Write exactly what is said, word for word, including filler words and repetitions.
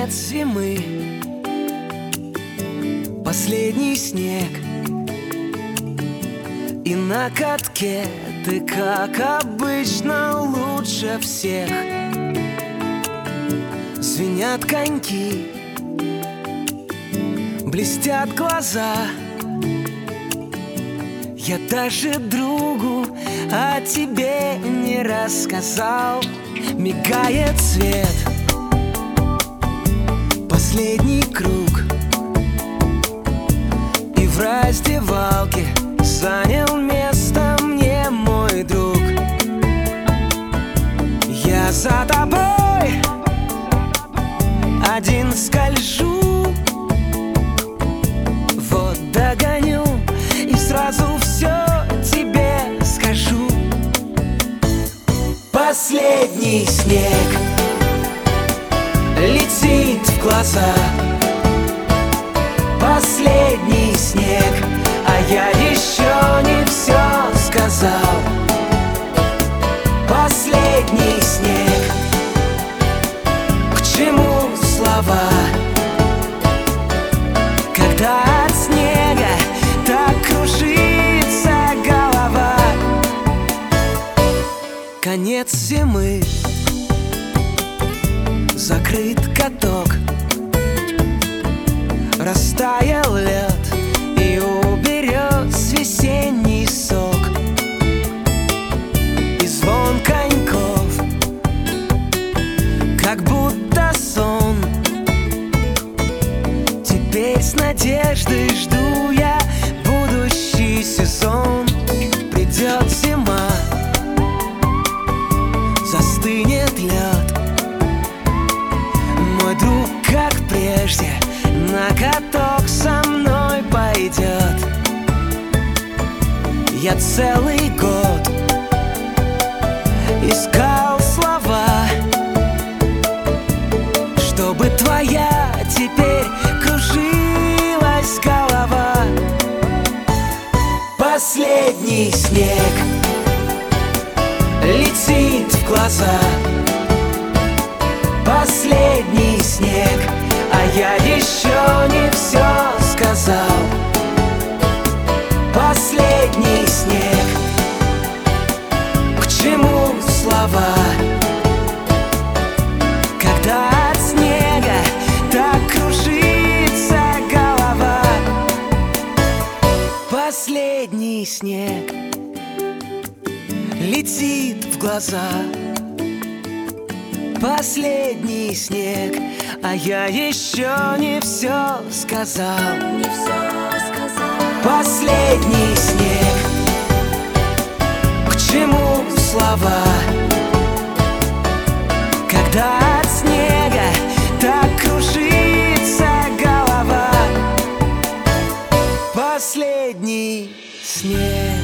Конец зимы, последний снег, и на катке ты, как обычно, лучше всех. Звенят коньки, блестят глаза. Я даже другу о тебе не рассказал. Мигает свет, последний круг, и в раздевалке занял место мне мой друг. Я за тобой один скольжу, вот догоню и сразу все тебе скажу. Последний снег летит в глаза. Последний снег, а я еще не все сказал. Последний снег, к чему слова, когда от снега так кружится голова. Конец зимы, закрыт каток, растаял лед и уберет весенний сок. И звон коньков, как будто сон. Теперь с надеждой жду я будущий сезон. Придет зима, застынет лед, мой друг, как прежде, на каток со мной пойдет. Я целый год искал слова, чтобы твоя теперь кружилась голова. Последний снег летит в глаза. Последний снег, а я еще не все сказал. Последний снег, к чему слова, когда от снега так кружится голова. Последний снег летит в глаза. Последний снег, а я еще не все сказал. Не все сказал. Последний снег, к чему слова, когда от снега так кружится голова. Последний снег.